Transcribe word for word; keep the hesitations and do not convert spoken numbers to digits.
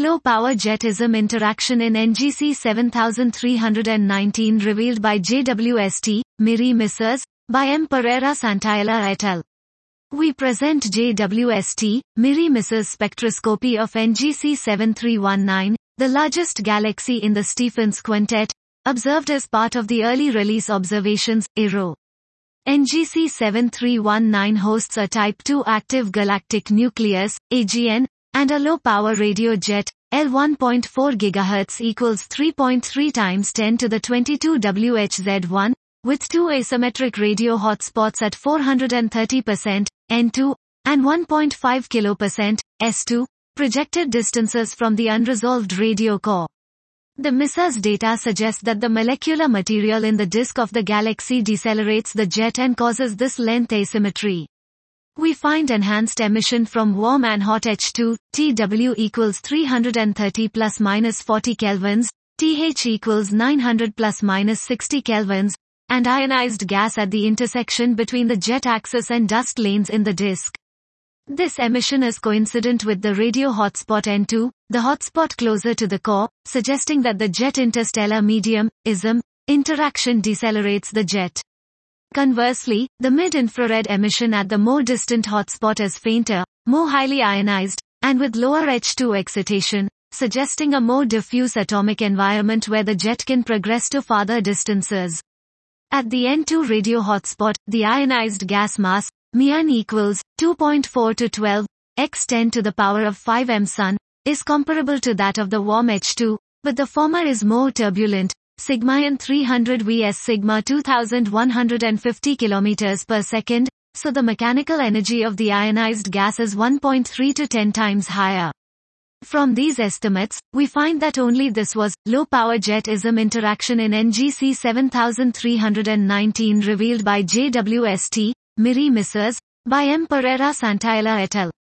low-power jetism interaction in N G C seven three one nine revealed by J W S T, MIRI Missers, by M. Pereira Santaella et al. We present J W S T, MIRI Missers spectroscopy of N G C seven three one nine, the largest galaxy in the Stephens Quintet, observed as part of the early release observations, E R O. N G C seven three one nine hosts a Type two active galactic nucleus, A G N, and a low-power radio jet, L one point four gigahertz equals three point three times ten to the twenty-two W H Z one, with two asymmetric radio hotspots at four hundred thirty percent, N two, and one point five kilopercent, S two, projected distances from the unresolved radio core. The Missers data suggest that the molecular material in the disk of the galaxy decelerates the jet and causes this length asymmetry. We find enhanced emission from warm and hot H two, T W equals three hundred thirty plus minus forty kelvins, T H equals nine hundred plus minus sixty kelvins, and ionized gas at the intersection between the jet axis and dust lanes in the disk. This emission is coincident with the radio hotspot N two, the hotspot closer to the core, suggesting that the jet interstellar medium, I S M, interaction decelerates the jet. Conversely, the mid-infrared emission at the more distant hotspot is fainter, more highly ionized, and with lower H two excitation, suggesting a more diffuse atomic environment where the jet can progress to farther distances. At the N two radio hotspot, the ionized gas mass, μ equals two point four to twelve, x ten to the power of five m sun, is comparable to that of the warm H two, but the former is more turbulent, sigma n three hundred vs sigma two thousand one hundred fifty kilometers per second, so the mechanical energy of the ionized gas is one point three to ten times higher. From these estimates, we find that only this was low-power jet-ism interaction in N G C seven three one nine revealed by J W S T, MIRI Missers, by M. Pereira Santaella et al.